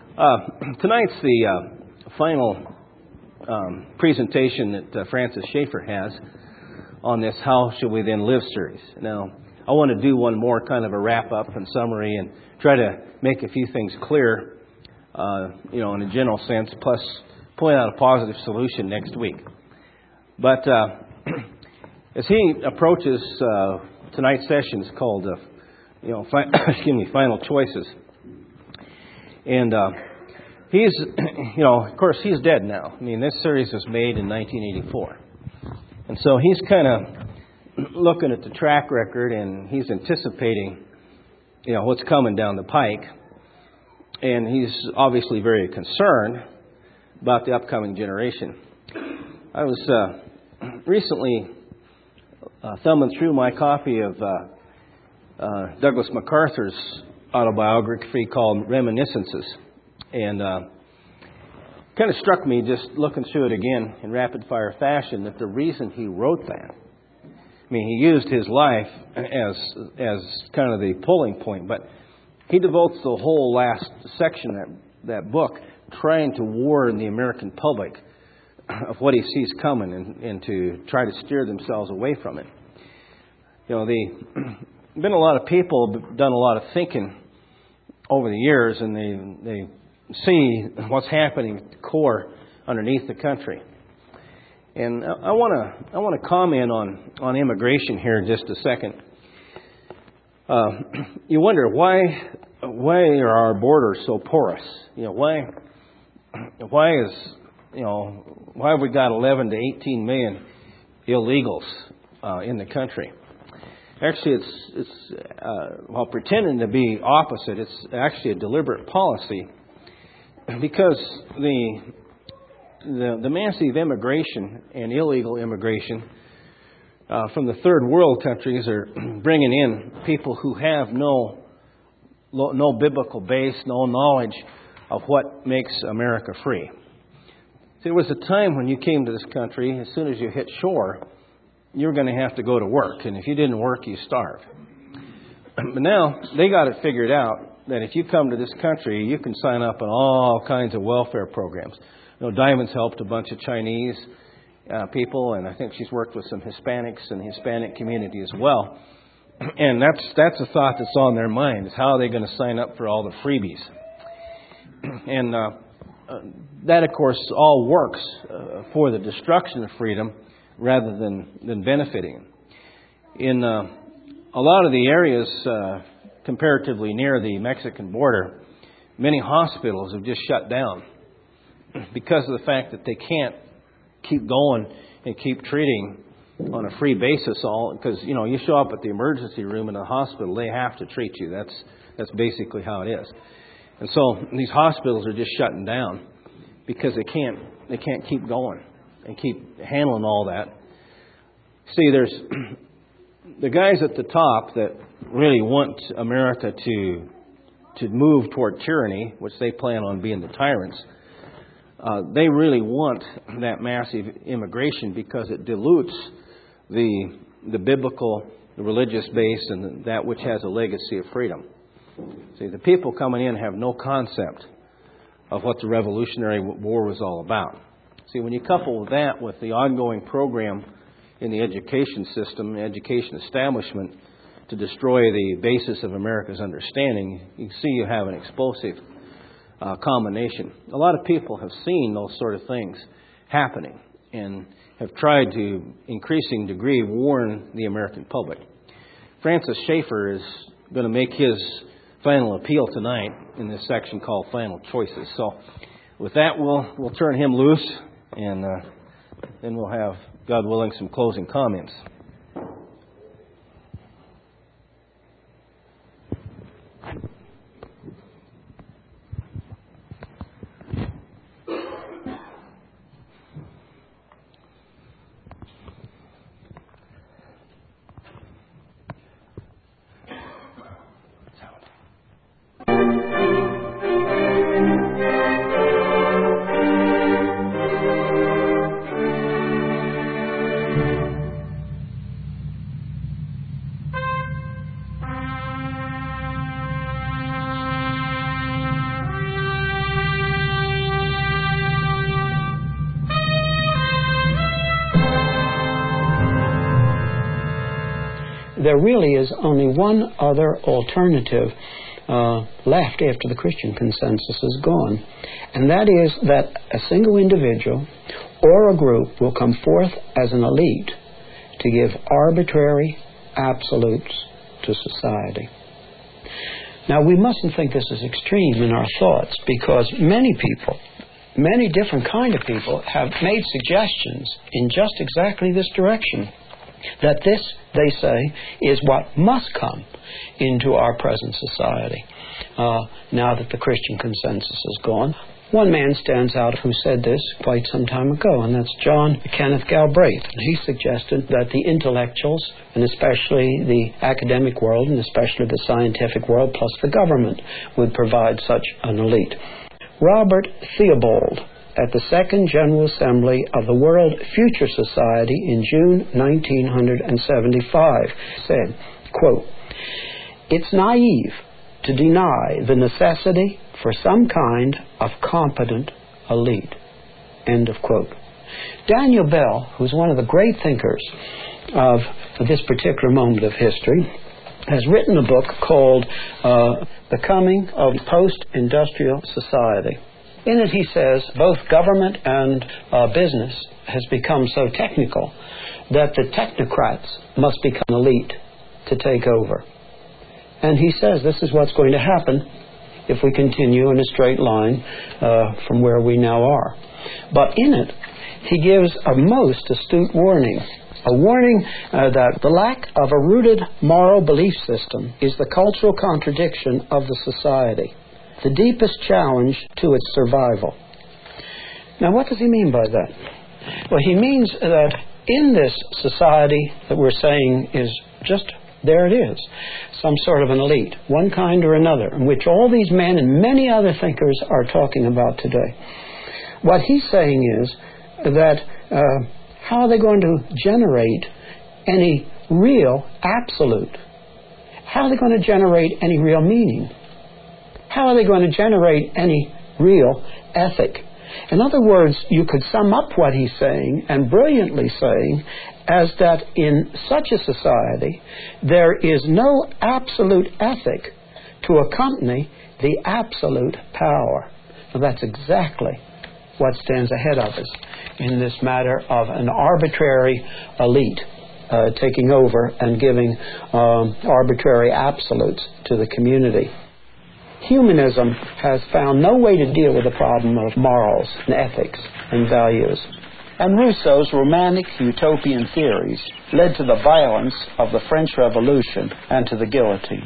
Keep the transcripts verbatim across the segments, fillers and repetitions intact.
Uh, tonight's the uh, final um, presentation that uh, Francis Schaeffer has on this How Should We Then Live series. Now, I want to do one more kind of a wrap-up and summary and try to make a few things clear, uh, you know, in a general sense, plus point out a positive solution next week. But uh, as he approaches uh, tonight's session, is called, uh, you know, fi- excuse me, Final Choices. And uh, he's, you know, of course, he's dead now. I mean, this series was made in nineteen eighty-four. And so he's kind of looking at the track record and he's anticipating, you know, what's coming down the pike. And he's obviously very concerned about the upcoming generation. I was uh, recently uh, thumbing through my copy of uh, uh, Douglas MacArthur's autobiography called Reminiscences. And uh, kind of struck me just looking through it again in rapid-fire fashion that the reason he wrote that, I mean, he used his life as as kind of the pulling point, but he devotes the whole last section of that, that book trying to warn the American public of what he sees coming and, and to try to steer themselves away from it. You know, the been a lot of people done a lot of thinking over the years, and they they see what's happening at the core underneath the country. And I want to I want to comment on on immigration here in just a second. Uh, you wonder why why are our borders so porous? You know, why why is you know why have we got eleven to eighteen million illegals uh, in the country? Actually, it's it's uh, while pretending to be opposite, it's actually a deliberate policy because the the, the massive immigration and illegal immigration uh, from the third world countries are bringing in people who have no no biblical base, no knowledge of what makes America free. There was a time when you came to this country, as soon as you hit shore, you were going to have to go to work, and if you didn't work, you starved. But now they got it figured out that if you come to this country, you can sign up on all kinds of welfare programs. You know, Diamond's helped a bunch of Chinese uh, people, and I think she's worked with some Hispanics in the Hispanic community as well. And that's that's a thought that's on their mind: is how are they going to sign up for all the freebies? And uh, uh, that, of course, all works uh, for the destruction of freedom, rather than, than benefiting. In uh, a lot of the areas uh, comparatively near the Mexican border, many hospitals have just shut down because of the fact that they can't keep going and keep treating on a free basis. All because you know you show up at the emergency room in a hospital, they have to treat you. That's that's basically how it is. And so these hospitals are just shutting down because they can't they can't keep going and keep handling all that. See, there's the guys at the top that really want America to to move toward tyranny, which they plan on being the tyrants. Uh, they really want that massive immigration because it dilutes the the biblical, the religious base, and that which has a legacy of freedom. See, the people coming in have no concept of what the Revolutionary War was all about. See, when you couple that with the ongoing program in the education system, the education establishment, to destroy the basis of America's understanding, you see you have an explosive uh, combination. A lot of people have seen those sort of things happening and have tried to, increasing degree, warn the American public. Francis Schaeffer is going to make his final appeal tonight in this section called Final Choices. So with that, we'll we'll turn him loose. And uh, then we'll have, God willing, some closing comments. there really is only one other alternative uh, left after the Christian consensus is gone, and that is that a single individual or a group will come forth as an elite to give arbitrary absolutes to society. Now, we mustn't think this is extreme in our thoughts, because many people, many different kind of people, have made suggestions in just exactly this direction. That this, they say, is what must come into our present society, uh, now that the Christian consensus is gone. One man stands out who said this quite some time ago, and that's John Kenneth Galbraith. He suggested that the intellectuals, and especially the academic world, and especially the scientific world, plus the government, would provide such an elite. Robert Theobald, at the Second General Assembly of the World Future Society in June nineteen seventy-five, said, quote, "It's naive to deny the necessity for some kind of competent elite." End of quote. Daniel Bell, who's one of the great thinkers of this particular moment of history, has written a book called uh, The Coming of Post-Industrial Society. In it he says both government and uh, business has become so technical that the technocrats must become elite to take over. And he says this is what's going to happen if we continue in a straight line uh, from where we now are. But in it, he gives a most astute warning. A warning uh, that the lack of a rooted moral belief system is the cultural contradiction of the society, the deepest challenge to its survival. Now, what does he mean by that? Well, he means that in this society that we're saying is just, there it is, some sort of an elite, one kind or another, in which all these men and many other thinkers are talking about today. What he's saying is that uh, how are they going to generate any real absolute? How are they going to generate any real meaning? How are they going to generate any real ethic? In other words, you could sum up what he's saying, and brilliantly saying, as that in such a society, there is no absolute ethic to accompany the absolute power. Now, that's exactly what stands ahead of us in this matter of an arbitrary elite uh, taking over and giving um, arbitrary absolutes to the community. Humanism has found no way to deal with the problem of morals and ethics and values. And Rousseau's romantic utopian theories led to the violence of the French Revolution and to the guillotine.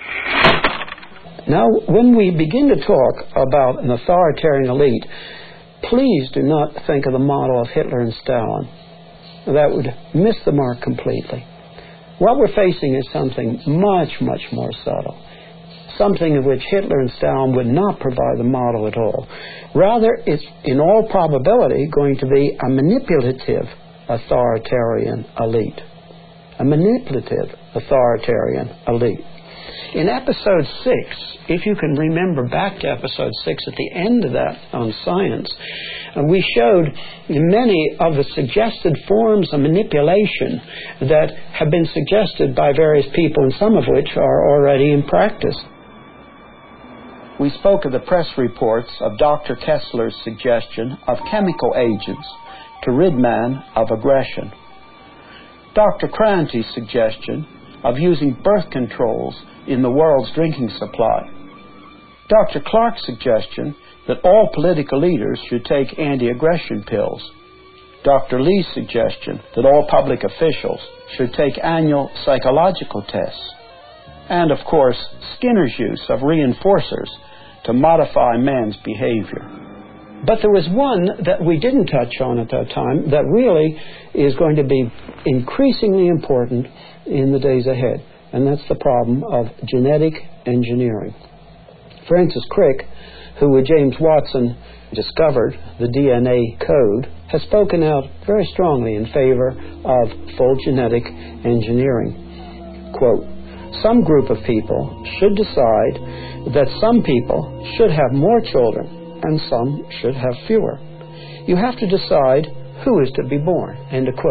Now, when we begin to talk about an authoritarian elite, please do not think of the model of Hitler and Stalin. That would miss the mark completely. What we're facing is something much, much more subtle. Something of which Hitler and Stalin would not provide the model at all. Rather, it's in all probability going to be a manipulative authoritarian elite. A manipulative authoritarian elite. In episode six, if you can remember back to episode six at the end of that on science, we showed many of the suggested forms of manipulation that have been suggested by various people, and some of which are already in practice. We spoke of the press reports of Doctor Kessler's suggestion of chemical agents to rid man of aggression. Doctor Cranty's suggestion of using birth controls in the world's drinking supply. Doctor Clark's suggestion that all political leaders should take anti-aggression pills. Doctor Lee's suggestion that all public officials should take annual psychological tests. And, of course, Skinner's use of reinforcers to modify man's behavior. But there was one that we didn't touch on at that time that really is going to be increasingly important in the days ahead, and that's the problem of genetic engineering. Francis Crick, who with James Watson discovered the D N A code, has spoken out very strongly in favor of full genetic engineering. Quote, "Some group of people should decide that some people should have more children and some should have fewer. You have to decide who is to be born." End of quote.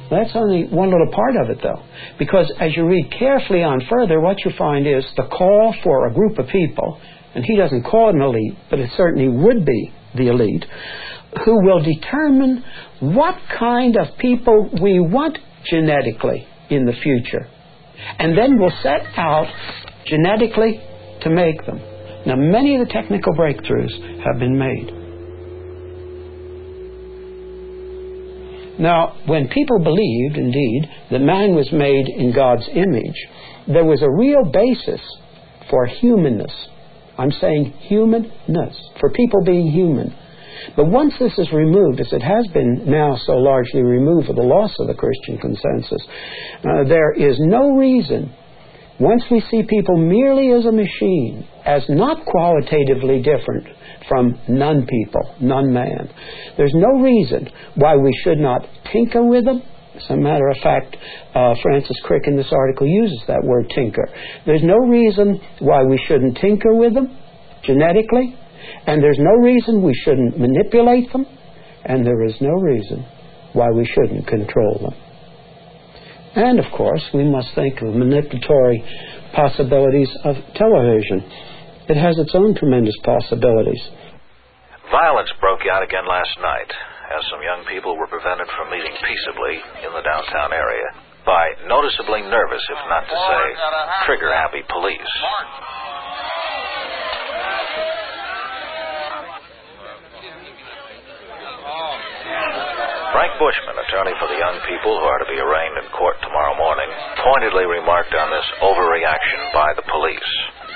That's only one little part of it, though. Because as you read carefully on further, what you find is the call for a group of people, and he doesn't call it an elite, but it certainly would be the elite, who will determine what kind of people we want genetically in the future. And then we'll set out genetically to make them. Now, many of the technical breakthroughs have been made. Now, when people believed, indeed, that man was made in God's image, there was a real basis for humanness. I'm saying humanness, for people being human. But once this is removed, as it has been now so largely removed with the loss of the Christian consensus, uh, there is no reason, once we see people merely as a machine, as not qualitatively different from non-people, non-man, there's no reason why we should not tinker with them. As a matter of fact, uh, Francis Crick in this article uses that word tinker. There's no reason why we shouldn't tinker with them genetically, and there's no reason we shouldn't manipulate them, and there is no reason why we shouldn't control them. And, of course, we must think of manipulatory possibilities of television. It has its own tremendous possibilities. Violence broke out again last night as some young people were prevented from meeting peaceably in the downtown area by noticeably nervous, if not to say trigger-happy police. Frank Bushman, attorney for the young people who are to be arraigned in court tomorrow morning, pointedly remarked on this overreaction by the police.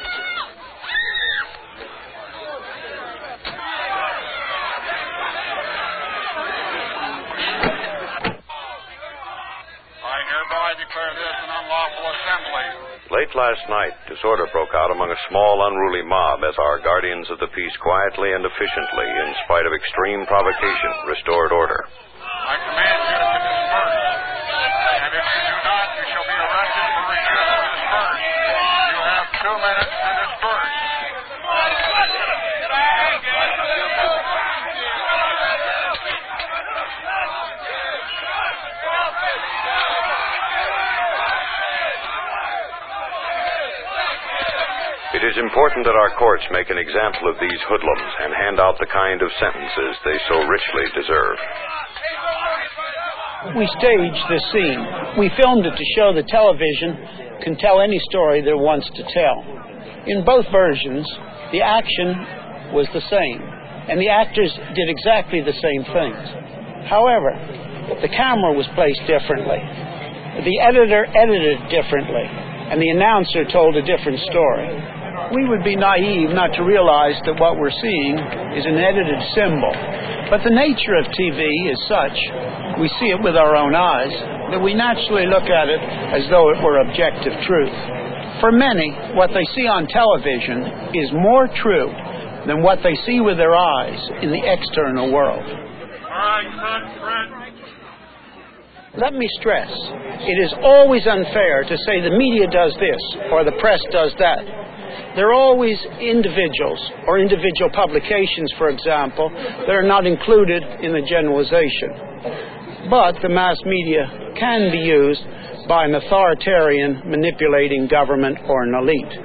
I hereby declare this an unlawful assembly. Late last night, disorder broke out among a small, unruly mob as our guardians of the peace quietly and efficiently, in spite of extreme provocation, restored order. I command you to disperse. And if you do not, you shall be arrested for refusing to disperse. You have two minutes to disperse. It is important that our courts make an example of these hoodlums and hand out the kind of sentences they so richly deserve. We staged this scene. We filmed it to show that television can tell any story that it wants to tell. In both versions, the action was the same, and the actors did exactly the same things. However, the camera was placed differently. The editor edited differently, and the announcer told a different story. We would be naive not to realize that what we're seeing is an edited symbol. But the nature of T V is such, we see it with our own eyes, that we naturally look at it as though it were objective truth. For many, what they see on television is more true than what they see with their eyes in the external world. Let me stress, it is always unfair to say the media does this or the press does that. There are always individuals or individual publications, for example, that are not included in the generalization. But the mass media can be used by an authoritarian manipulating government or an elite.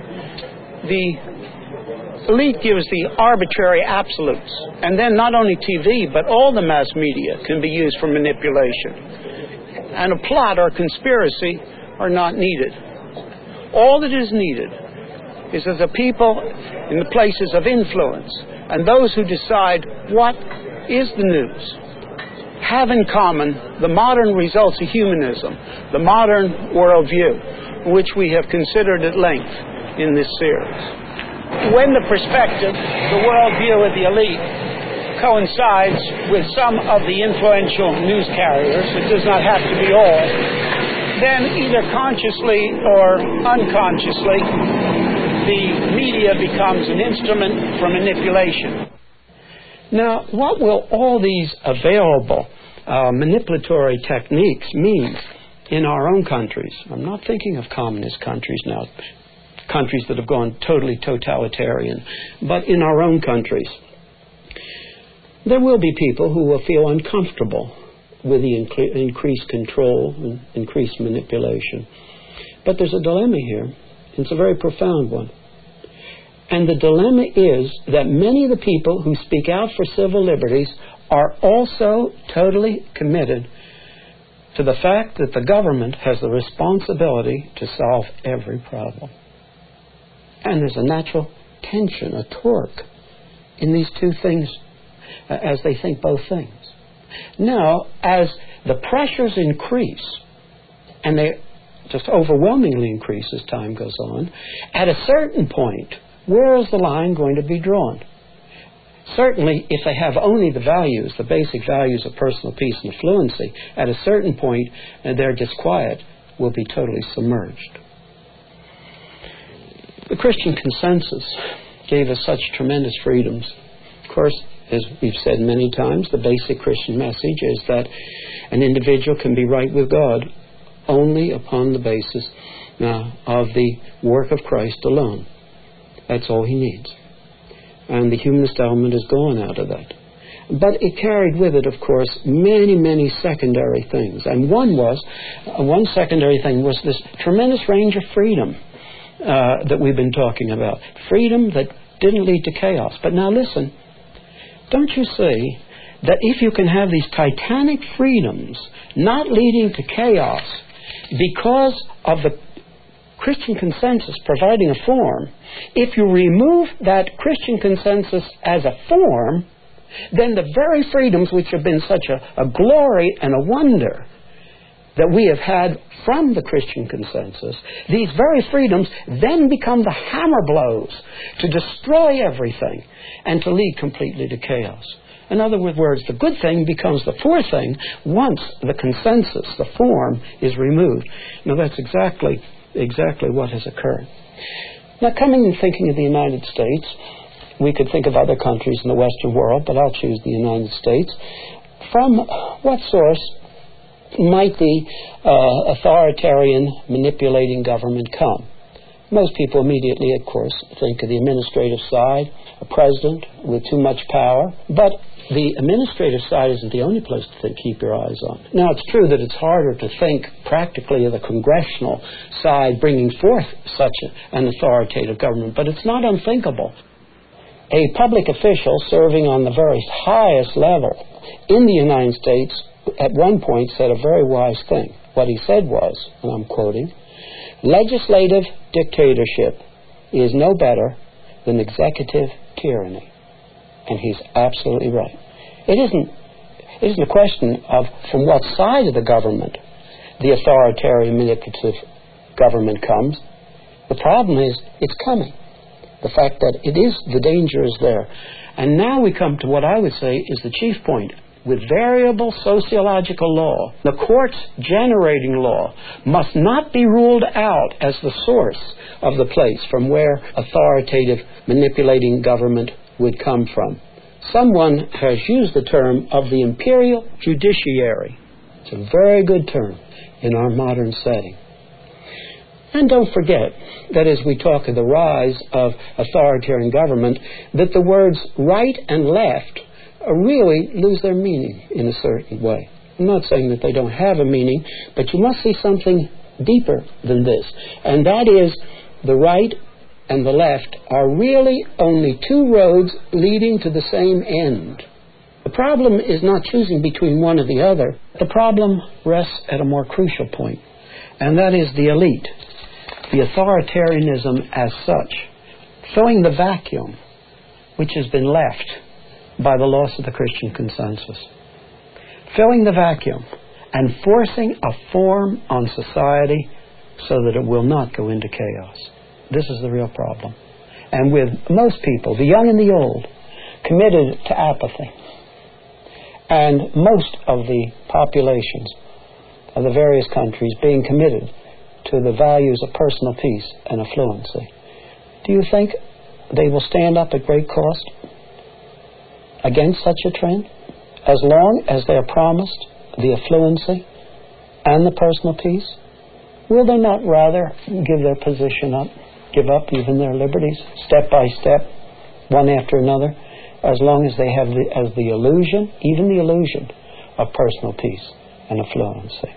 The elite gives the arbitrary absolutes, and then not only T V, but all the mass media can be used for manipulation. And a plot or conspiracy are not needed. All that is needed is that the people in the places of influence and those who decide what is the news have in common the modern results of humanism, the modern worldview, which we have considered at length in this series. When the perspective, the worldview of the elite, coincides with some of the influential news carriers, it does not have to be all, then either consciously or unconsciously, the media becomes an instrument for manipulation. Now, what will all these available uh, manipulatory techniques mean in our own countries? I'm not thinking of communist countries now, countries that have gone totally totalitarian, but in our own countries. There will be people who will feel uncomfortable with the inc- increased control and increased manipulation. But there's a dilemma here. It's a very profound one. And the dilemma is that many of the people who speak out for civil liberties are also totally committed to the fact that the government has the responsibility to solve every problem. And there's a natural tension, a torque in these two things uh, as they think both things. Now, as the pressures increase, and they just overwhelmingly increase as time goes on, at a certain point, where is the line going to be drawn? Certainly, if they have only the values, the basic values of personal peace and affluency, at a certain point, uh, their disquiet will be totally submerged. The Christian consensus gave us such tremendous freedoms. Of course, as we've said many times, the basic Christian message is that an individual can be right with God only upon the basis uh, of the work of Christ alone. That's all he needs. And the humanist element is gone out of that. But it carried with it, of course, many, many secondary things. And one was, uh, one secondary thing was this tremendous range of freedom uh, that we've been talking about. Freedom that didn't lead to chaos. But now listen, don't you see that if you can have these titanic freedoms not leading to chaos because of the Christian consensus providing a form, if you remove that Christian consensus as a form, then the very freedoms which have been such a, a glory and a wonder that we have had from the Christian consensus, these very freedoms then become the hammer blows to destroy everything and to lead completely to chaos. In other words, the good thing becomes the poor thing once the consensus, the form, is removed. Now that's exactly exactly what has occurred. Now, coming and thinking of the United States, we could think of other countries in the Western world, but I'll choose the United States. From what source might the uh, authoritarian, manipulating government come? Most people immediately, of course, think of the administrative side, a president with too much power, but the administrative side isn't the only place to think, keep your eyes on. Now, it's true that it's harder to think practically of the congressional side bringing forth such a, an authoritative government, but it's not unthinkable. A public official serving on the very highest level in the United States at one point said a very wise thing. What he said was, and I'm quoting, "Legislative dictatorship is no better than executive tyranny." And he's absolutely right. It isn't, it isn't a question of from what side of the government the authoritarian manipulative government comes. The problem is it's coming. The fact that it is, the danger is there. And now we come to what I would say is the chief point. With variable sociological law, the courts generating law must not be ruled out as the source of the place from where authoritative manipulating government would come from. Someone has used the term of the imperial judiciary. It's a very good term in our modern setting. And don't forget that as we talk of the rise of authoritarian government, that the words right and left really lose their meaning in a certain way. I'm not saying that they don't have a meaning, but you must see something deeper than this. And that is the right and the left are really only two roads leading to the same end. The problem is not choosing between one or the other. The problem rests at a more crucial point, and that is the elite, the authoritarianism as such, filling the vacuum which has been left by the loss of the Christian consensus. Filling the vacuum and forcing a form on society so that it will not go into chaos. This is the real problem. And with most people, the young and the old, committed to apathy, and most of the populations of the various countries being committed to the values of personal peace and affluency, do you think they will stand up at great cost against such a trend, as long as they are promised the affluency and the personal peace? Will they not rather give their position up, give up even their liberties, step by step, one after another, as long as they have the, as the illusion, even the illusion, of personal peace and affluency.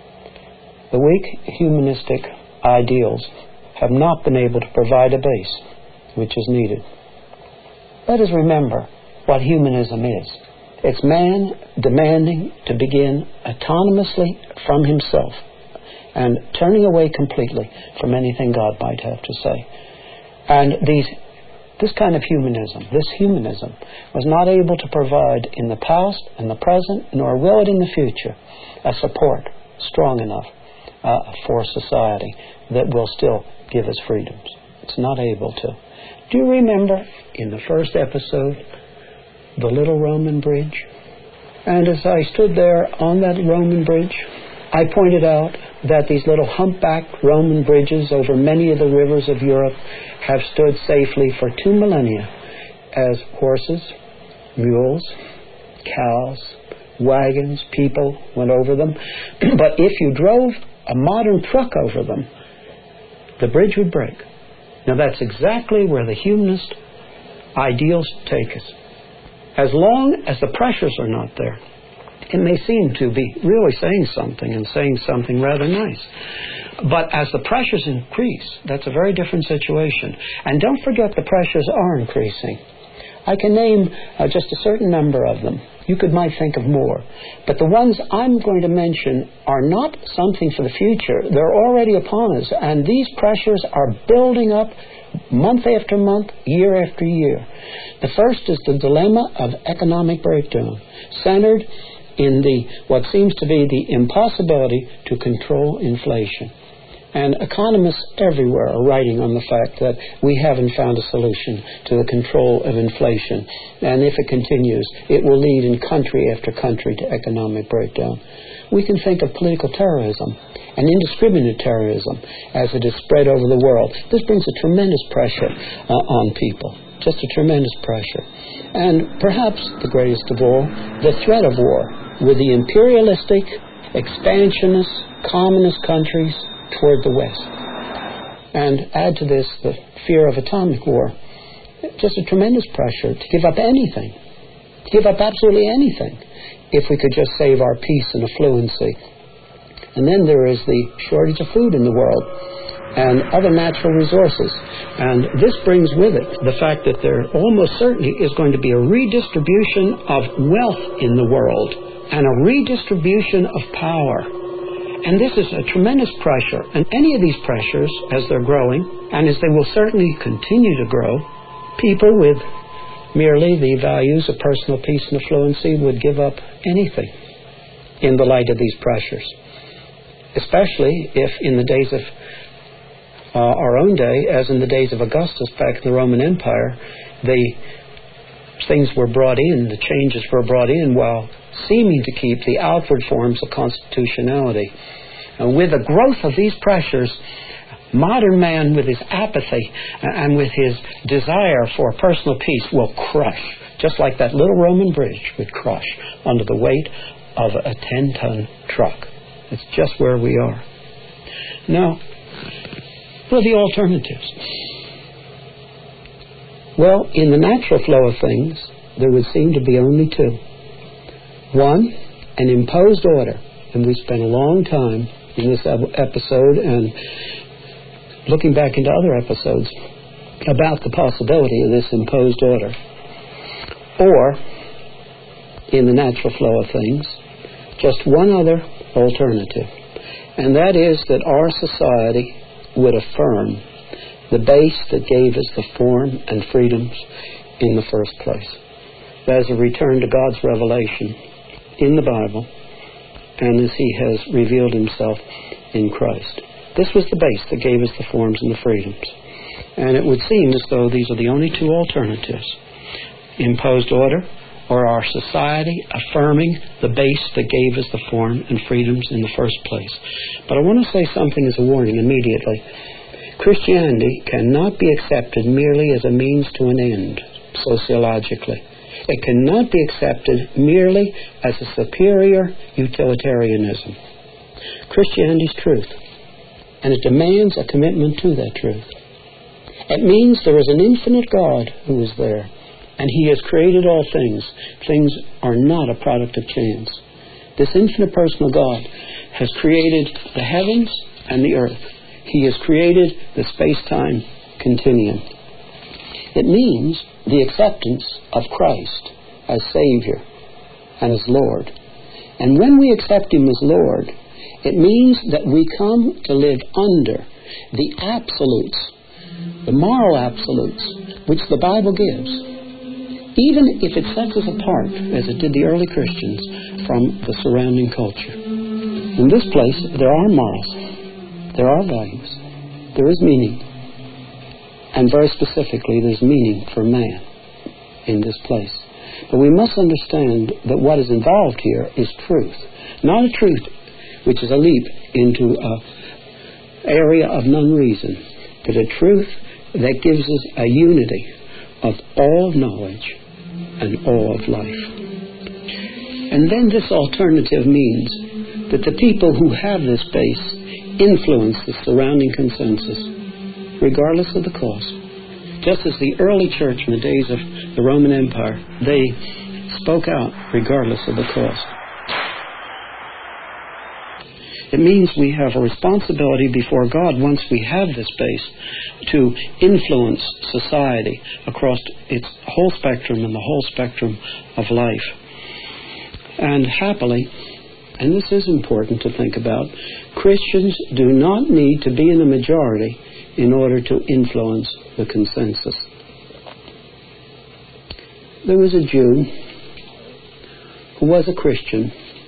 The weak humanistic ideals have not been able to provide a base which is needed. Let us remember what humanism is. It's man demanding to begin autonomously from himself and turning away completely from anything God might have to say. And these, this kind of humanism, this humanism, was not able to provide in the past and the present, nor will it in the future, a support strong enough uh, for society that will still give us freedoms. It's not able to. Do you remember in the first episode, the little Roman bridge? And as I stood there on that Roman bridge, I pointed out that these little humpbacked Roman bridges over many of the rivers of Europe have stood safely for two millennia as horses, mules, cows, wagons, people went over them. But if you drove a modern truck over them, the bridge would break. Now that's exactly where the humanist ideals take us. As long as the pressures are not there, it may seem to be really saying something and saying something rather nice. But as the pressures increase, that's a very different situation. And don't forget the pressures are increasing. I can name uh, just a certain number of them. You could might think of more. But the ones I'm going to mention are not something for the future. They're already upon us. And these pressures are building up month after month, year after year. The first is the dilemma of economic breakdown, centered in the what seems to be the impossibility to control inflation. And economists everywhere are writing on the fact that we haven't found a solution to the control of inflation. And if it continues, it will lead in country after country to economic breakdown. We can think of political terrorism and indiscriminate terrorism as it is spread over the world. This brings a tremendous pressure uh, on people, just a tremendous pressure. And perhaps the greatest of all, the threat of war with the imperialistic, expansionist, communist countries toward the West. And add to this the fear of atomic war. Just a tremendous pressure to give up anything, to give up absolutely anything, if we could just save our peace and affluency. And then there is the shortage of food in the world and other natural resources. And this brings with it the fact that there almost certainly is going to be a redistribution of wealth in the world and a redistribution of power. And this is a tremendous pressure. And any of these pressures, as they're growing, and as they will certainly continue to grow, people with merely the values of personal peace and affluency would give up anything in the light of these pressures. Especially if in the days of uh, our own day, as in the days of Augustus back in the Roman Empire, the things were brought in, the changes were brought in while seeming to keep the outward forms of constitutionality. And with the growth of these pressures, modern man with his apathy and with his desire for personal peace will crush, just like that little Roman bridge would crush under the weight of a ten-ton truck. It's just where we are. Now, what are the alternatives? Well, in the natural flow of things, there would seem to be only two. One, an imposed order. And we spent a long time in this episode and looking back into other episodes about the possibility of this imposed order. Or, in the natural flow of things, just one other alternative. And that is that our society would affirm the base that gave us the form and freedoms in the first place. That is a return to God's revelation in the Bible and as He has revealed Himself in Christ. This was the base that gave us the forms and the freedoms. And it would seem as though these are the only two alternatives. Imposed order, or our society affirming the base that gave us the form and freedoms in the first place. But I want to say something as a warning immediately. Christianity cannot be accepted merely as a means to an end, sociologically. It cannot be accepted merely as a superior utilitarianism. Christianity is truth, and it demands a commitment to that truth. It means there is an infinite God who is there, and He has created all things. Things are not a product of chance. This infinite personal God has created the heavens and the earth. He has created the space-time continuum. It means the acceptance of Christ as Savior and as Lord. And when we accept Him as Lord, it means that we come to live under the absolutes, the moral absolutes, which the Bible gives, even if it sets us apart, as it did the early Christians, from the surrounding culture. In this place, there are morals, there are values, there is meaning, and very specifically, there's meaning for man in this place. But we must understand that what is involved here is truth, not a truth which is a leap into an area of non-reason, but a truth that gives us a unity of all knowledge and all of life. And then this alternative means that the people who have this base influence the surrounding consensus, regardless of the cost. Just as the early church in the days of the Roman Empire, they spoke out regardless of the cost. It means we have a responsibility before God, once we have this base, to influence society across its whole spectrum and the whole spectrum of life. And happily, and this is important to think about, Christians do not need to be in the majority in order to influence the consensus. There was a Jew who was a Christian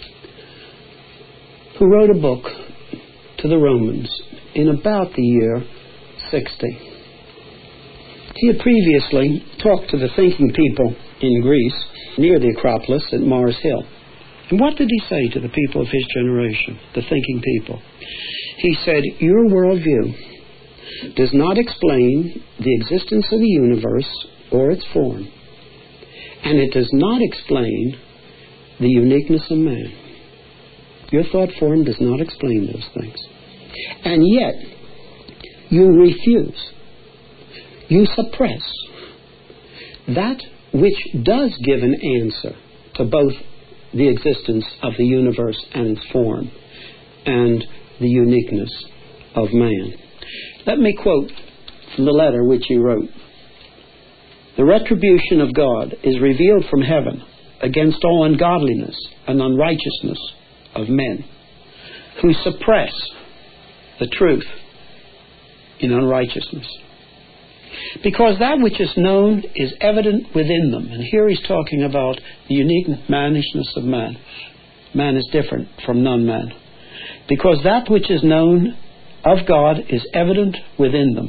who wrote a book to the Romans in about the year sixty. He had previously talked to the thinking people in Greece near the Acropolis at Mars Hill. And what did he say to the people of his generation, the thinking people? He said, your worldview does not explain the existence of the universe or its form, and it does not explain the uniqueness of man. Your thought form does not explain those things. And yet, you refuse, you suppress that which does give an answer to both the existence of the universe and its form and the uniqueness of man. Let me quote from the letter which he wrote. The retribution of God is revealed from heaven against all ungodliness and unrighteousness of men who suppress the truth in unrighteousness. Because that which is known is evident within them. And here he's talking about the unique mannishness of man. Man is different from non-man. Because that which is known of God is evident within them.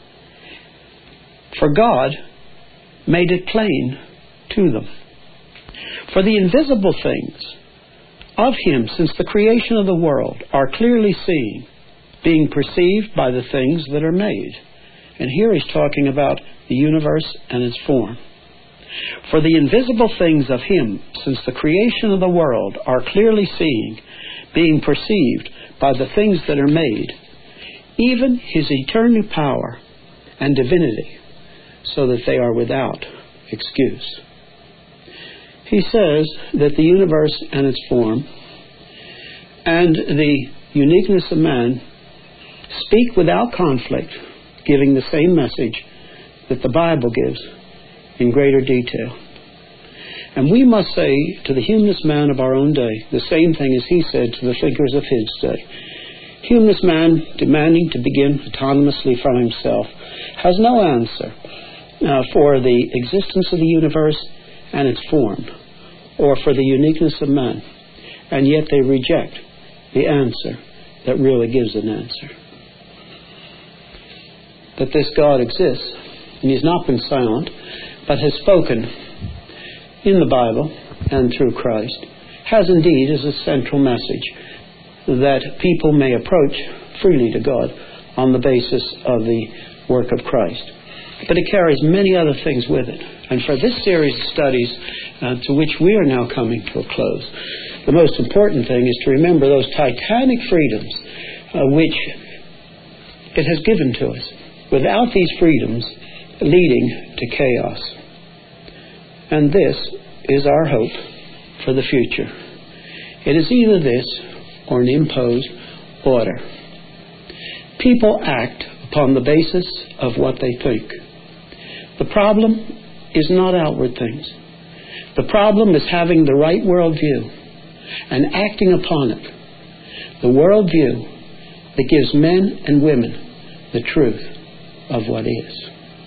For God made it plain to them. For the invisible things of Him since the creation of the world are clearly seen, being perceived by the things that are made. And here he's talking about the universe and its form. For the invisible things of Him since the creation of the world are clearly seen, being perceived by the things that are made, even His eternal power and divinity, so that they are without excuse. He says that the universe and its form and the uniqueness of man speak without conflict, giving the same message that the Bible gives in greater detail. And we must say to the humanist man of our own day the same thing as he said to the thinkers of his day. Humanist man demanding to begin autonomously for himself has no answer uh, for the existence of the universe and its form, or for the uniqueness of man. And yet they reject the answer that really gives an answer. That this God exists, and He's not been silent, but has spoken in the Bible and through Christ, has indeed as a central message that people may approach freely to God on the basis of the work of Christ. But it carries many other things with it. And for this series of studies uh, to which we are now coming to a close, the most important thing is to remember those titanic freedoms uh, which it has given to us, without these freedoms leading to chaos. And this is our hope for the future. It is either this or an imposed order. People act upon the basis of what they think. The problem is not outward things. The problem is having the right worldview and acting upon it. The worldview that gives men and women the truth of what is.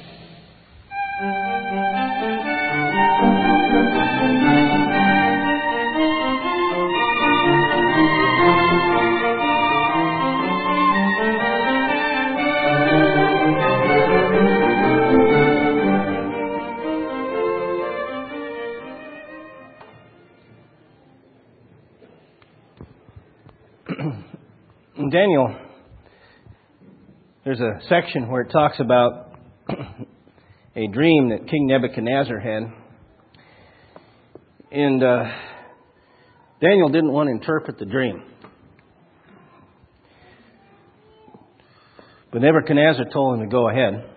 In Daniel, there's a section where it talks about a dream that King Nebuchadnezzar had. And uh, Daniel didn't want to interpret the dream. But Nebuchadnezzar told him to go ahead.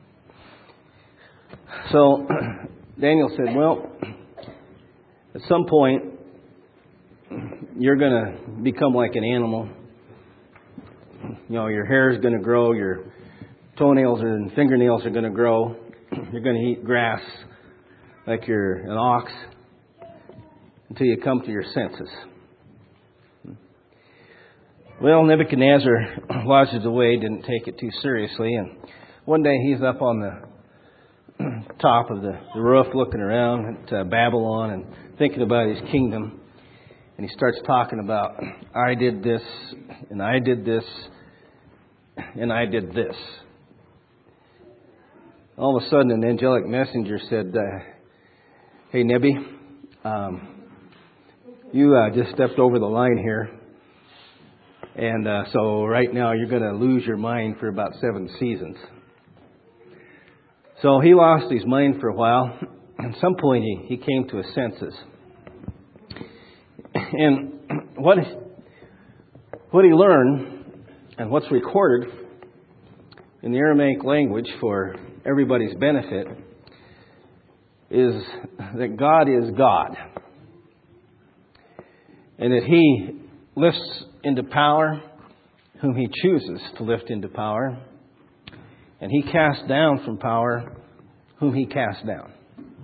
So Daniel said, well, at some point, you're going to become like an animal. You know, your hair is going to grow, your toenails and fingernails are going to grow. You're going to eat grass like you're an ox until you come to your senses. Well, Nebuchadnezzar lodged away, didn't take it too seriously, and one day he's up on the top of the, the roof looking around at uh, Babylon and thinking about his kingdom. And he starts talking about, I did this, and I did this, and I did this. All of a sudden, an angelic messenger said, uh, hey, Nebi, um, you uh, just stepped over the line here. And uh, so right now you're going to lose your mind for about seven seasons. So he lost his mind for a while. At some point, he, he came to his senses. And what what he learned and what's recorded in the Aramaic language for everybody's benefit is that God is God. And that He lifts into power whom He chooses to lift into power. And He casts down from power whom He casts down.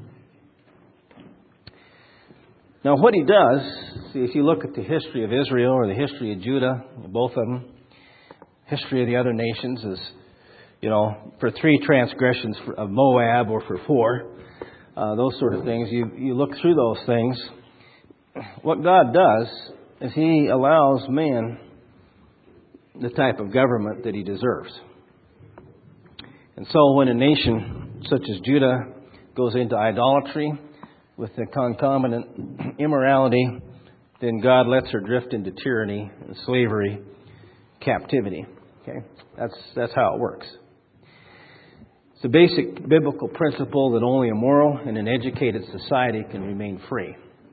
Now, what He does, see, if you look at the history of Israel or the history of Judah, both of them, history of the other nations is, you know, for three transgressions of Moab or for four, uh, those sort of things. You, you look through those things. What God does is He allows man the type of government that he deserves. And so when a nation such as Judah goes into idolatry with the concomitant immorality, then God lets her drift into tyranny, slavery, captivity. Okay, that's that's how it works. It's a basic biblical principle that only a moral and an educated society can remain free.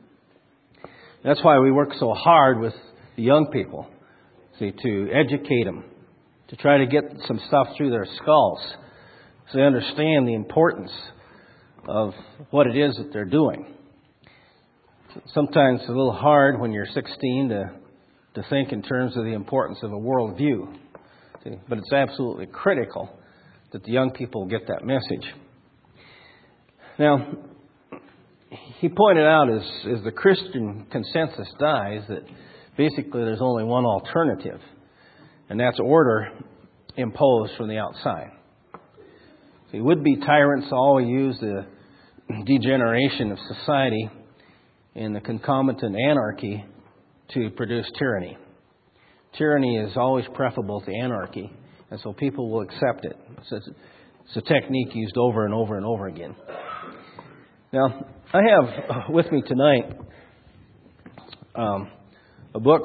That's why we work so hard with the young people, see, to educate them, to try to get some stuff through their skulls so they understand the importance of what it is that they're doing. Sometimes it's a little hard when you're sixteen to to think in terms of the importance of a worldview. See? But it's absolutely critical that the young people get that message. Now, he pointed out as, as the Christian consensus dies that basically there's only one alternative, and that's order imposed from the outside. See, would-be tyrants always use the degeneration of society and the concomitant anarchy to produce tyranny. Tyranny is always preferable to anarchy, and so people will accept it. It's a, it's a technique used over and over and over again. Now, I have with me tonight um, a book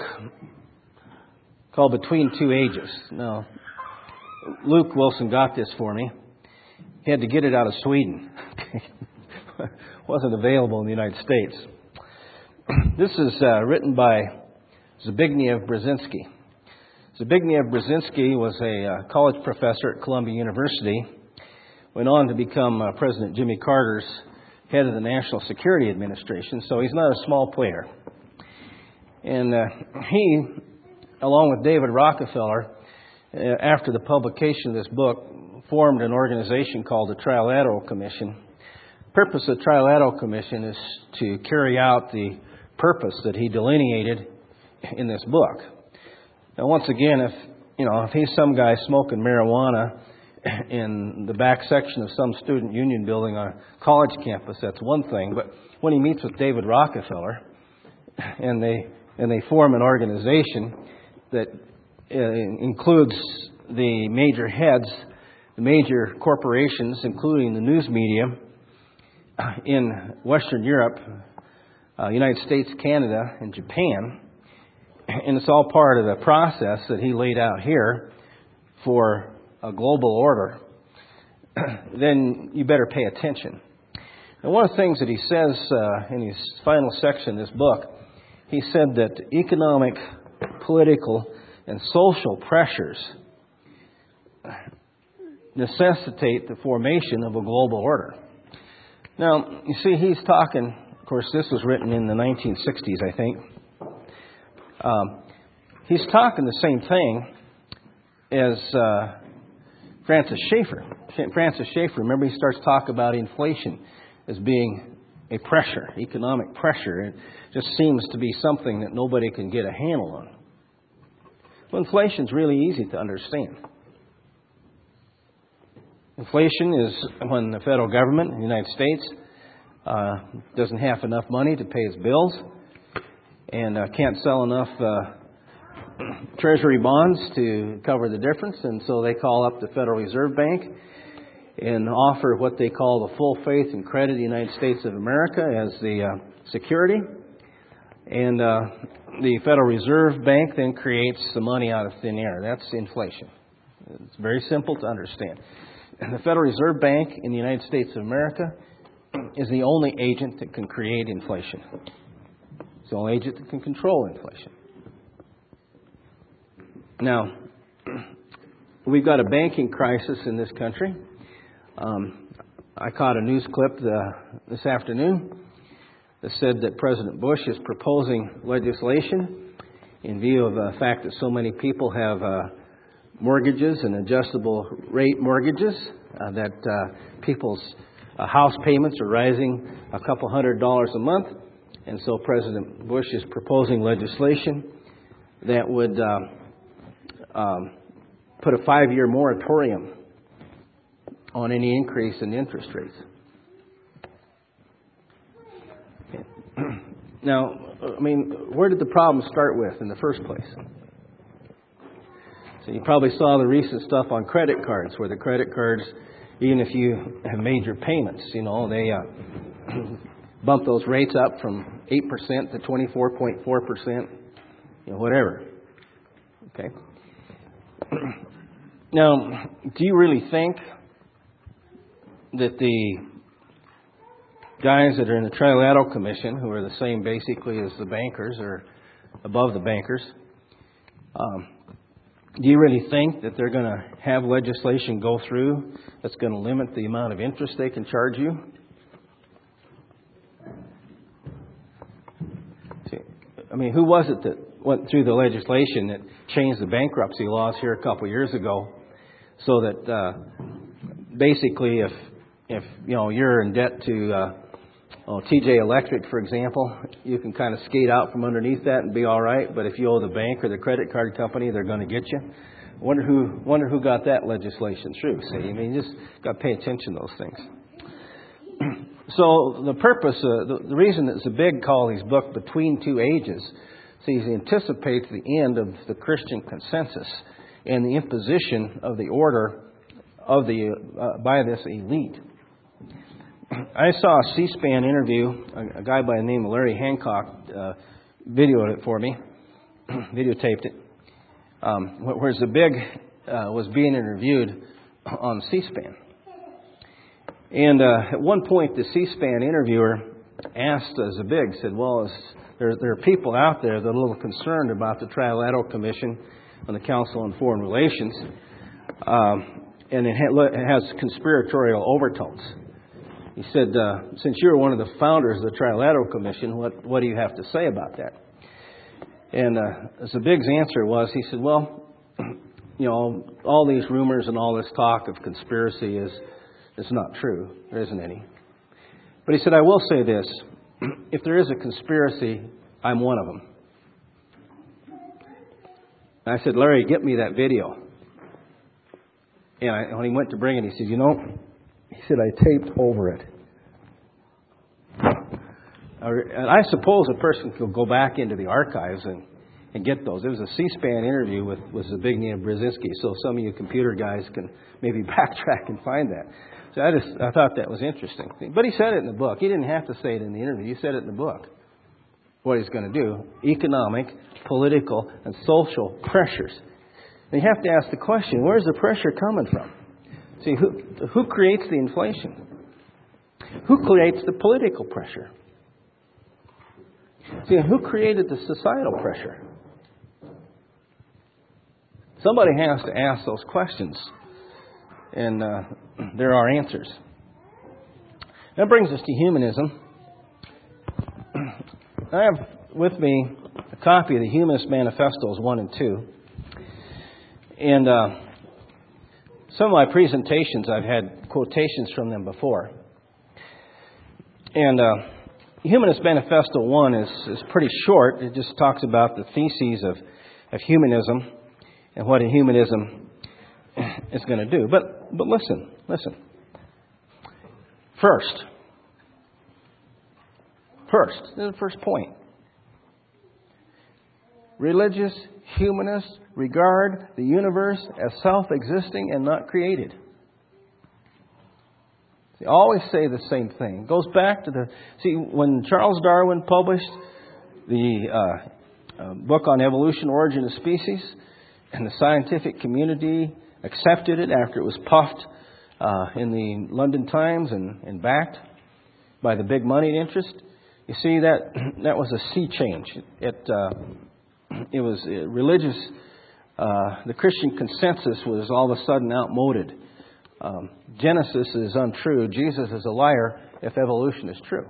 called Between Two Ages. Now, Luke Wilson got this for me. He had to get it out of Sweden. It wasn't available in the United States. This is uh, written by Zbigniew Brzezinski. Zbigniew Brzezinski was a uh, college professor at Columbia University, went on to become uh, President Jimmy Carter's head of the National Security Administration, so he's not a small player. And uh, he, along with David Rockefeller, uh, after the publication of this book, formed an organization called the Trilateral Commission. The purpose of the Trilateral Commission is to carry out the purpose that he delineated in this book. Now, once again, if you know if he's some guy smoking marijuana in the back section of some student union building on a college campus, that's one thing. But when he meets with David Rockefeller, and they and they form an organization that uh, includes the major heads, the major corporations, including the news media in Western Europe, uh, United States, Canada, and Japan, and it's all part of the process that he laid out here for a global order, then you better pay attention. And one of the things that he says uh, in his final section of this book, he said that economic, political, and social pressures necessitate the formation of a global order. Now, you see, he's talking, of course, this was written in the nineteen sixties, I think. Um, he's talking the same thing as uh, Francis Schaeffer. Francis Schaeffer, remember, he starts talking about inflation as being a pressure, economic pressure. It just seems to be something that nobody can get a handle on. Well, inflation's really easy to understand. Inflation is when the federal government in the United States uh, doesn't have enough money to pay its bills and uh, can't sell enough uh, treasury bonds to cover the difference, and so they call up the Federal Reserve Bank and offer what they call the full faith and credit of the United States of America as the uh, security. And uh, the Federal Reserve Bank then creates the money out of thin air. That's inflation. It's very simple to understand. And the Federal Reserve Bank in the United States of America is the only agent that can create inflation. It's the only agent that can control inflation. Now, we've got a banking crisis in this country. Um, I caught a news clip uh, this afternoon that said that President Bush is proposing legislation in view of the fact that so many people have uh, mortgages and adjustable rate mortgages, uh, that uh, people's uh, house payments are rising a couple hundred dollars a month. And so President Bush is proposing legislation that would uh, um, put a five-year moratorium on any increase in interest rates. Now, I mean, where did the problem start with in the first place? So you probably saw the recent stuff on credit cards, where the credit cards, even if you have made your payments, you know, they uh, bump those rates up from eight percent to twenty-four point four percent, you know, whatever. Okay. Now, do you really think that the guys that are in the Trilateral Commission, who are the same basically as the bankers or above the bankers, um, do you really think that they're going to have legislation go through that's going to limit the amount of interest they can charge you? See, I mean, who was it that went through the legislation that changed the bankruptcy laws here a couple of years ago so that uh, basically if, if you know, you're in debt to uh, oh, T J Electric, for example, you can kind of skate out from underneath that and be all right. But if you owe the bank or the credit card company, they're going to get you. Wonder who wonder who got that legislation through. See, I mean, you just got to pay attention to those things. So the purpose, uh, the, the reason that Zabig called his book Between Two Ages, see, he anticipates the end of the Christian consensus and the imposition of the order of the uh, by this elite. I saw a C-SPAN interview. A, a guy by the name of Larry Hancock uh, videoed it for me, videotaped it, um, where Zabig uh, was being interviewed on C-SPAN. And uh, at one point, the C-SPAN interviewer asked uh, Zabig, said, well, there, there are people out there that are a little concerned about the Trilateral Commission on the Council on Foreign Relations, um, and it, ha- it has conspiratorial overtones. He said, uh, since you're one of the founders of the Trilateral Commission, what, what do you have to say about that? And uh, Zabig's answer was, he said, well, you know, all these rumors and all this talk of conspiracy is, is not true. There isn't any. But he said, I will say this. If there is a conspiracy, I'm one of them. And I said, Larry, get me that video. And I, when he went to bring it, he said, you know, he said, I taped over it. And I suppose a person could go back into the archives and, and get those. There was a C-SPAN interview with, with Zbigniew Brzezinski, so some of you computer guys can maybe backtrack and find that. So I just I thought that was interesting. But he said it in the book. He didn't have to say it in the interview. He said it in the book. What he's going to do, economic, political, and social pressures. And you have to ask the question, where's the pressure coming from? See, who, who creates the inflation? Who creates the political pressure? See, who created the societal pressure? Somebody has to ask those questions. And uh, there are answers. That brings us to humanism. I have with me a copy of the Humanist Manifestos one and two. And uh, some of my presentations, I've had quotations from them before. And uh, Humanist Manifesto one is, is pretty short. It just talks about the theses of, of humanism and what a humanism is going to do. But but listen, listen. First, first, this is the first point. Religious humanists regard the universe as self-existing and not created. They always say the same thing. It goes back to the... See, when Charles Darwin published the uh, uh, book on evolution, Origin of Species, and the scientific community accepted it after it was puffed uh, in the London Times and, and backed by the big money interest, you see that that was a sea change. It, uh, it was uh, religious... Uh, the Christian consensus was all of a sudden outmoded. Um, Genesis is untrue. Jesus is a liar if evolution is true.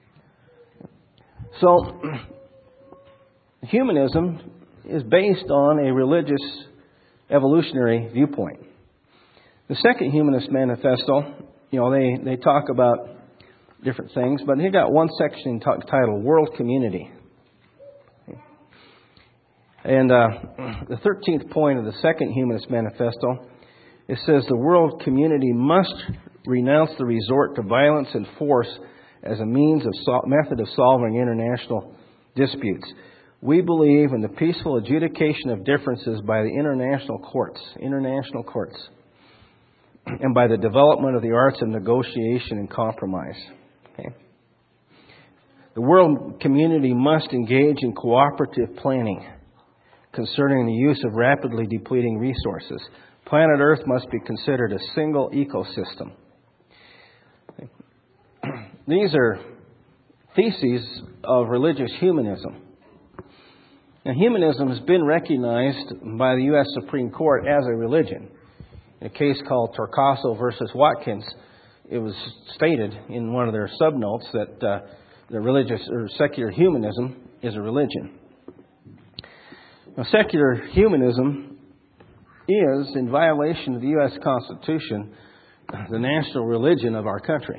So, humanism is based on a religious evolutionary viewpoint. The second Humanist Manifesto, you know, they, they talk about different things, but they got one section t- titled World Community. And uh, the thirteenth point of the second Humanist Manifesto, it says the world community must renounce the resort to violence and force as a means of sol- method of solving international disputes. We believe in the peaceful adjudication of differences by the international courts, international courts, and by the development of the arts of negotiation and compromise. Okay? The world community must engage in cooperative planning concerning the use of rapidly depleting resources. Planet Earth must be considered a single ecosystem. These are theses of religious humanism. Now, humanism has been recognized by the U S Supreme Court as a religion. In a case called Torcaso versus Watkins, it was stated in one of their subnotes that uh, the religious or secular humanism is a religion. Now, secular humanism is, in violation of the U S Constitution, the national religion of our country.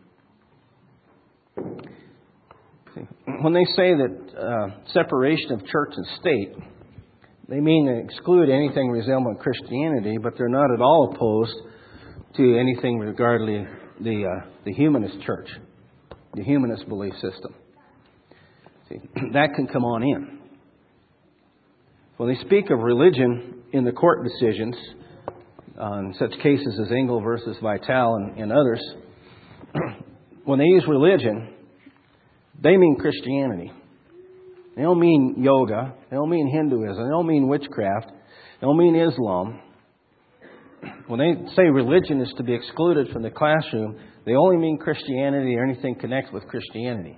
When they say that uh, separation of church and state, they mean to exclude anything resembling Christianity, but they're not at all opposed to anything regarding the uh, the humanist church, the humanist belief system. See, that can come on in. When they speak of religion in the court decisions, on such cases as Engel versus Vitale and, and others, when they use religion, they mean Christianity. They don't mean yoga. They don't mean Hinduism. They don't mean witchcraft. They don't mean Islam. When they say religion is to be excluded from the classroom, they only mean Christianity or anything connected with Christianity.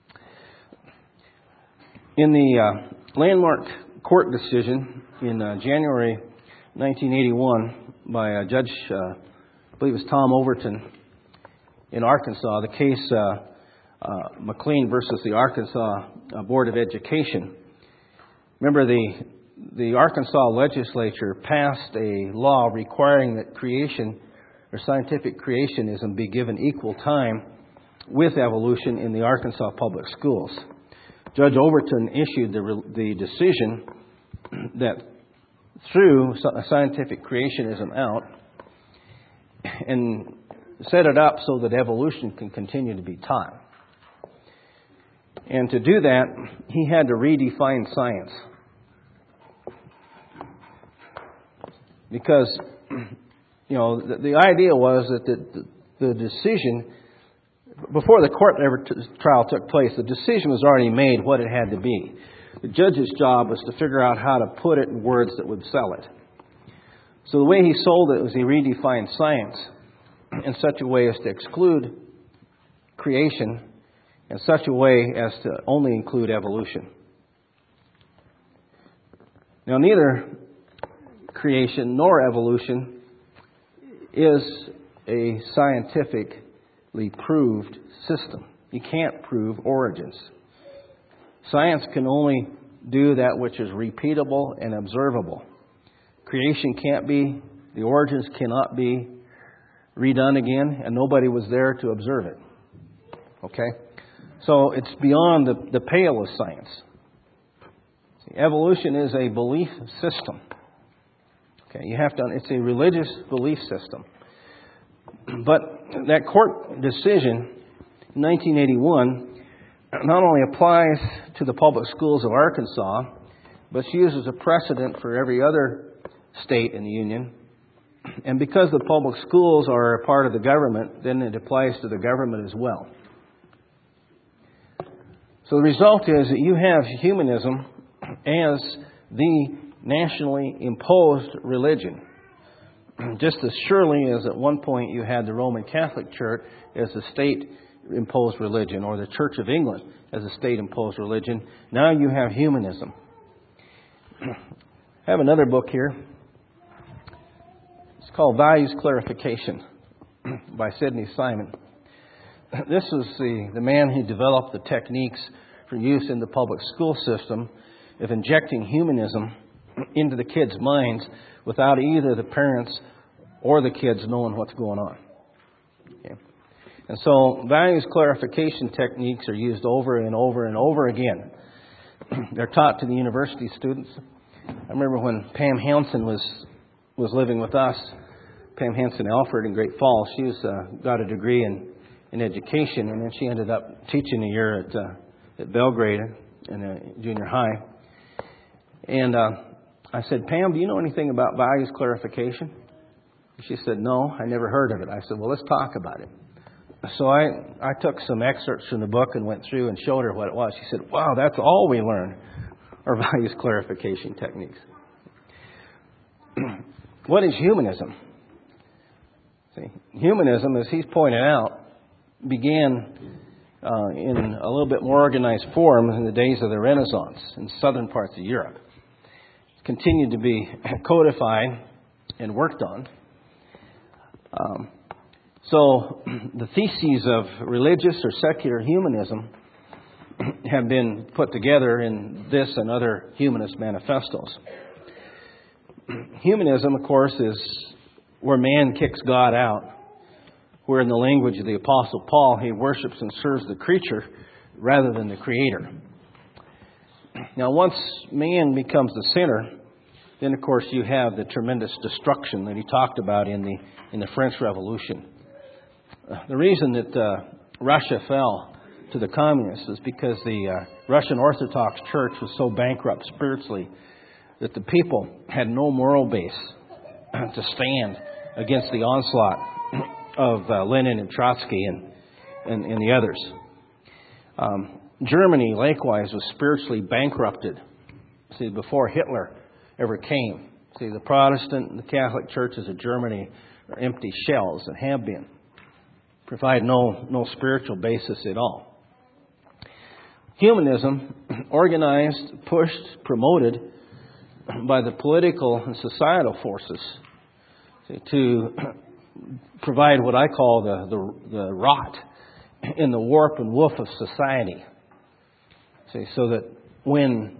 In the uh, landmark court decision in uh, January nineteen eighty-one by a judge, uh, I believe it was Tom Overton in Arkansas, the case uh, uh, McLean versus the Arkansas uh, Board of Education. Remember, the the Arkansas legislature passed a law requiring that creation or scientific creationism be given equal time with evolution in the Arkansas public schools. Judge Overton issued the, the decision that threw scientific creationism out and set it up so that evolution can continue to be taught. And to do that, he had to redefine science. Because, you know, the, the idea was that the, the, the decision, before the court ever t- trial took place, the decision was already made what it had to be. The judge's job was to figure out how to put it in words that would sell it. So the way he sold it was he redefined science in such a way as to exclude creation in such a way as to only include evolution. Now, neither creation nor evolution is a scientifically proved system. You can't prove origins. Science can only do that which is repeatable and observable. Creation can't be, the origins cannot be redone again, and nobody was there to observe it. Okay? So it's beyond the, the pale of science. See, evolution is a belief system. Okay, you have to, it's a religious belief system. But that court decision in nineteen eighty-one not only applies to the public schools of Arkansas, but she uses a precedent for every other state in the Union. And because the public schools are a part of the government, then it applies to the government as well. So the result is that you have humanism as the nationally imposed religion. Just as surely as at one point you had the Roman Catholic Church as a state-imposed religion, or the Church of England as a state-imposed religion, now you have humanism. I have another book here. It's called Values Clarification by Sidney Simon. This is the, the man who developed the techniques for use in the public school system of injecting humanism into the kids' minds without either the parents or the kids knowing what's going on. Okay. And so values clarification techniques are used over and over and over again. They're taught to the university students. I remember when Pam Hansen was was living with us, Pam Hansen Alford in Great Falls. She was uh, got a degree in, in education, and then she ended up teaching a year at uh, at Belgrade in a junior high. And uh, I said, Pam, do you know anything about values clarification? She said, no, I never heard of it. I said, well, let's talk about it. So I, I took some excerpts from the book and went through and showed her what it was. She said, wow, that's all we learn, are values clarification techniques. What is humanism? See, humanism, as he's pointed out, began uh, in a little bit more organized form in the days of the Renaissance in southern parts of Europe. It continued to be codified and worked on. Um, so the theses of religious or secular humanism have been put together in this and other humanist manifestos. Humanism, of course, is where man kicks God out, where in the language of the Apostle Paul, he worships and serves the creature rather than the Creator. Now, once man becomes the sinner, then, of course, you have the tremendous destruction that he talked about in the in the French Revolution. Uh, the reason that uh, Russia fell to the communists is because the uh, Russian Orthodox Church was so bankrupt spiritually that the people had no moral base to stand against the onslaught of uh, Lenin and Trotsky and, and, and the others. Um, Germany, likewise, was spiritually bankrupted, see, before Hitler ever came. See, the Protestant and the Catholic churches of Germany are empty shells and have been. Provide no, no spiritual basis at all. Humanism, organized, pushed, promoted by the political and societal forces see, to provide what I call the, the, the rot in the warp and woof of society. See, so that when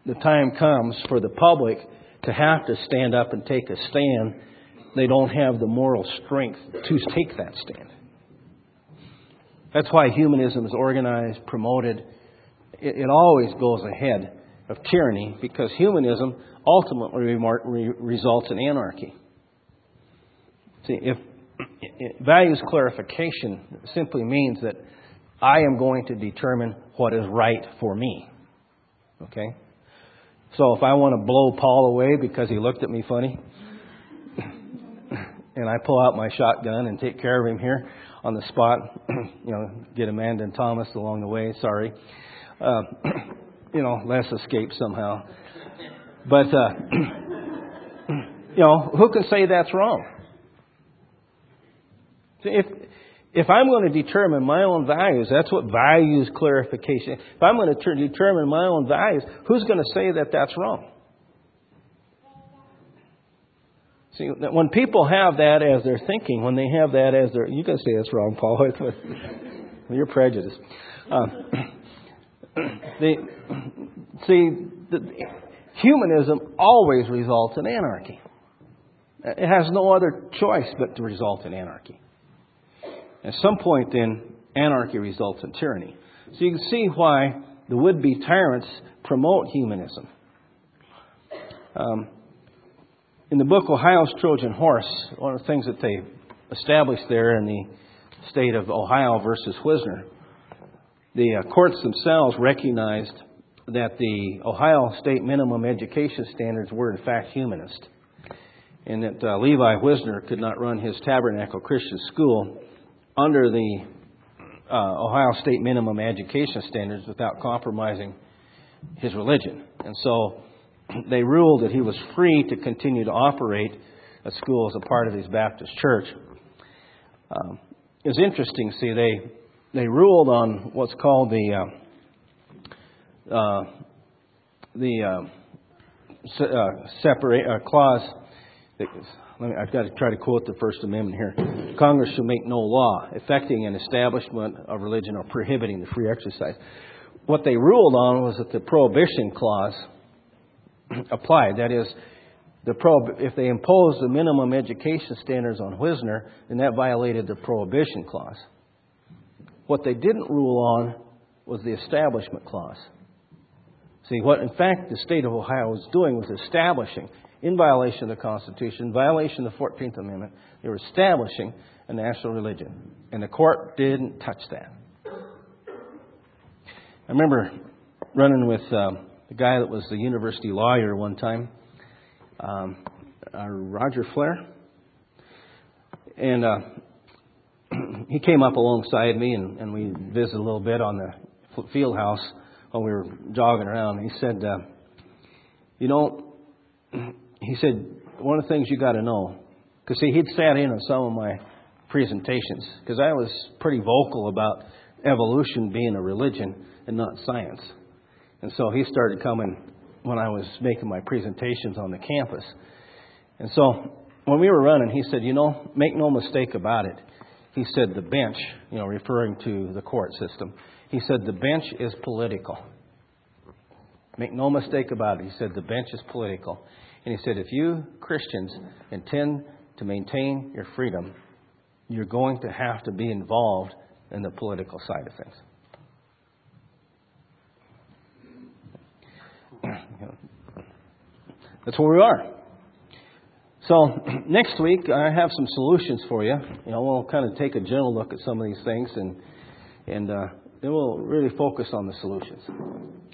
the time comes for the public to have to stand up and take a stand, they don't have the moral strength to take that stand. That's why humanism is organized, promoted. It, it always goes ahead of tyranny, because humanism ultimately remar- re- results in anarchy. See, if it, values clarification simply means that I am going to determine what is right for me. Okay? So if I want to blow Paul away because he looked at me funny, and I pull out my shotgun and take care of him here on the spot, you know, get Amanda and Thomas along the way, sorry. Uh, you know, let's escape somehow. But, uh, you know, who can say that's wrong? If if I'm going to determine my own values, that's what values clarification. If I'm going to ter- determine my own values, who's going to say that that's wrong? See, when people have that as their thinking, when they have that as their... You can say that's wrong, Paul. You're prejudiced. Uh, they, see, the, humanism always results in anarchy. It has no other choice but to result in anarchy. At some point, then, anarchy results in tyranny. So you can see why the would-be tyrants promote humanism. Um, in the book Ohio's Trojan Horse, one of the things that they established there in the state of Ohio versus Wisner, the uh, courts themselves recognized that the Ohio state minimum education standards were in fact humanist, and that uh, Levi Wisner could not run his Tabernacle Christian School under the uh, Ohio state minimum education standards without compromising his religion. And so they ruled that he was free to continue to operate a school as a part of his Baptist church. Um, it's interesting, see, they they ruled on what's called the uh, uh, the uh, se- uh, separate uh, clause. That, let me, I've got to try to quote the First Amendment here. Congress shall make no law affecting an establishment of religion or prohibiting the free exercise. What they ruled on was that the prohibition clause applied. That is, the prohib- if they imposed the minimum education standards on Wisner, then that violated the prohibition clause. What they didn't rule on was the establishment clause. See, what in fact the state of Ohio was doing was establishing, in violation of the Constitution, in violation of the fourteenth Amendment, they were establishing a national religion. And the court didn't touch that. I remember running with um, the guy that was the university lawyer one time, um, uh, Roger Flair. And uh, he came up alongside me, and, and we visited a little bit on the field house while we were jogging around. He said, uh, you know, he said, one of the things you got to know, because see, he'd sat in on some of my presentations, because I was pretty vocal about evolution being a religion and not science. And so he started coming when I was making my presentations on the campus. And so when we were running, he said, you know, make no mistake about it. He said the bench, you know, referring to the court system, he said the bench is political. Make no mistake about it. He said the bench is political. And he said if you Christians intend to maintain your freedom, you're going to have to be involved in the political side of things. That's where we are. So next week I have some solutions for you. You know, we'll kind of take a general look at some of these things, and and uh, then we'll really focus on the solutions.